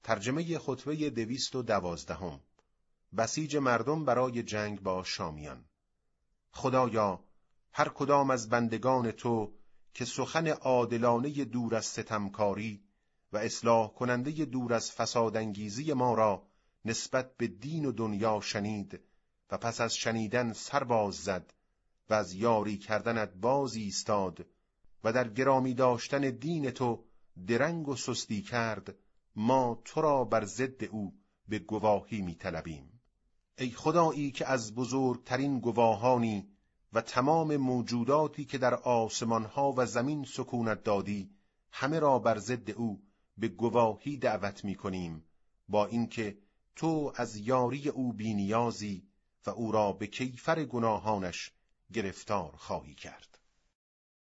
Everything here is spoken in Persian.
ترجمه خطبه 212. بسیج مردم برای جنگ با شامیان. خدایا، هر کدام از بندگان تو که سخن عادلانه دور از ستمکاری و اصلاح کننده دور از فسادانگیزی ما را نسبت به دین و دنیا شنید و پس از شنیدن سر باز زد و از یاری کردنت باز ایستاد و در گرامی داشتن دین تو درنگ و سستی کرد، ما تو را بر ضد او به گواهی می طلبیم. ای خدایی که از بزرگترین گواهانی و تمام موجوداتی که در آسمانها و زمین سکونت دادی، همه را بر ضد او به گواهی دعوت می کنیم، با اینکه تو از یاری او بی نیازی و او را به کیفر گناهانش گرفتار خواهی کرد.